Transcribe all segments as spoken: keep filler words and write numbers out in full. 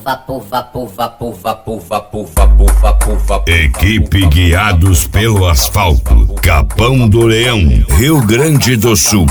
Equipe Guiados pelo Asfalto, Capão do Leão, Rio Grande do Sul.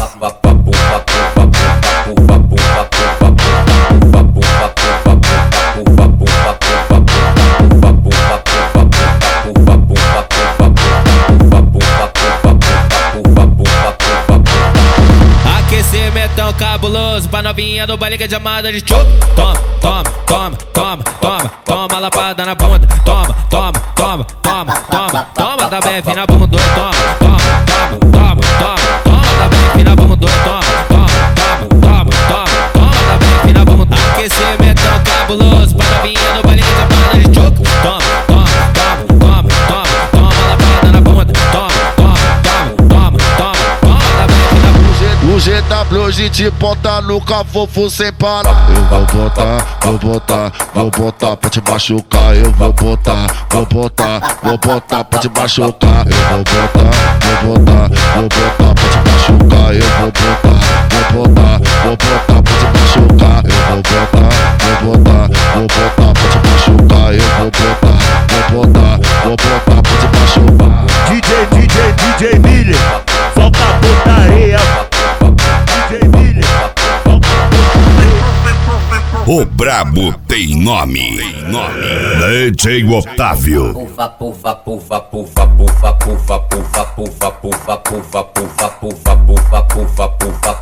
Aquecimentão cabuloso pra novinha do baile que é chamada de choco. Toma, toma, toma, toma, toma, toma lapada na bunda. Toma, toma, toma, toma, toma, toma da B F na bunda. Toma, toma, toma, toma, toma, toma da B F na bunda. Toma, toma, toma, toma, toma, toma da B F na bunda. Aquecimentão cabuloso pra novinha do baile que é chamada de choco. Toma, toma, toma, toma, toma, toma lapada na bunda. Toma, toma, toma, toma, toma, toma da B F na bunda. O G W hoje te bota no cafofo sem parar. Eu vou botar, vou botar, vou botar pra te machucar. Eu vou botar, vou botar, vou botar pra te machucar. Eu vou botar, vou botar, vou botar pra te machucar. Eu vou botar, vou botar, vou botar pra te machucar. Eu vou botar, vou botar, vou botar pra te machucar. Eu vou botar, vou botar, vou botar pra te machucar. D J, D J, D J Miller, solta a putaria. O brabo tem nome, tem nome. D J Otávio. Puva, puva, puva, puva, puva, puva, puva, puva, puva, puva, puva, puva, puva, puva, puva,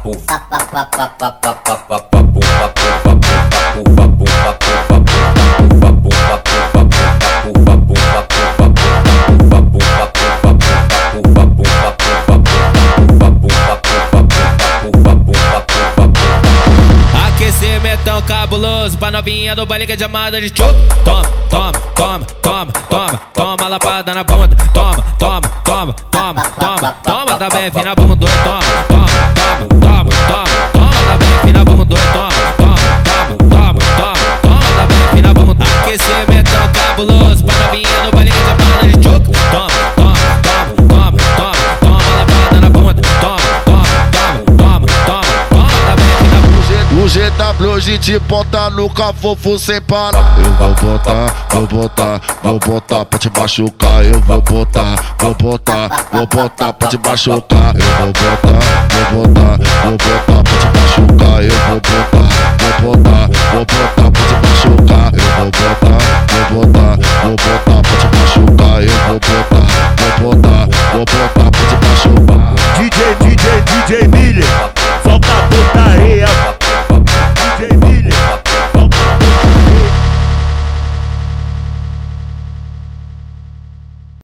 Aquecimentão cabuloso pra novinha do baile que é chamada de choco. Toma, toma, toma, toma, toma, toma lapada na bunda. Toma, toma, toma, toma, toma, toma da B F na bunda. Toma, toma, toma, toma, toma, toma da B F na bunda. Toma, toma, toma, toma, toma, toma da B F na bunda. Aquecimentão cabuloso pra novinha do baile que é chamada de choco. Toma, toma, toma, toma, toma, toma lapada na bunda. Toma, toma, toma, toma, toma, toma da B F na bunda. O G W hoje te bota no cafofo sem parar. Eu vou botar, vou botar, vou botar pra te machucar. Eu vou botar, vou botar, vou botar pra te machucar. Eu vou botar, vou botar, vou botar pra te machucar. Eu vou botar, vou botar, vou botar pra te machucar. Eu vou botar, vou botar.